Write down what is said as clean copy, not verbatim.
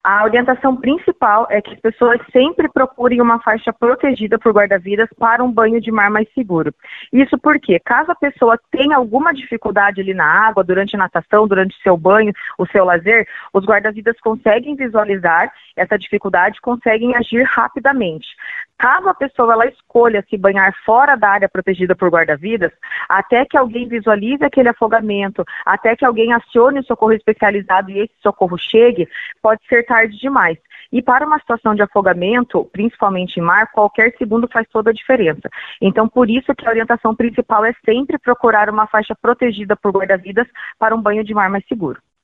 A orientação principal é que as pessoas sempre procurem uma faixa protegida por guarda-vidas para um banho de mar mais seguro. Isso porque, caso a pessoa tenha alguma dificuldade ali na água, durante a natação, durante o seu banho, o seu lazer, os guarda-vidas conseguem visualizar essa dificuldade, conseguem agir rapidamente. Caso a pessoa ela escolha se banhar fora da área protegida por guarda-vidas, até que alguém visualize aquele afogamento, até que alguém acione o socorro especializado e esse socorro chegue, pode ser tarde demais. E para uma situação de afogamento, principalmente em mar, qualquer segundo faz toda a diferença. Então, por isso que a orientação principal é sempre procurar uma faixa protegida por guarda-vidas para um banho de mar mais seguro.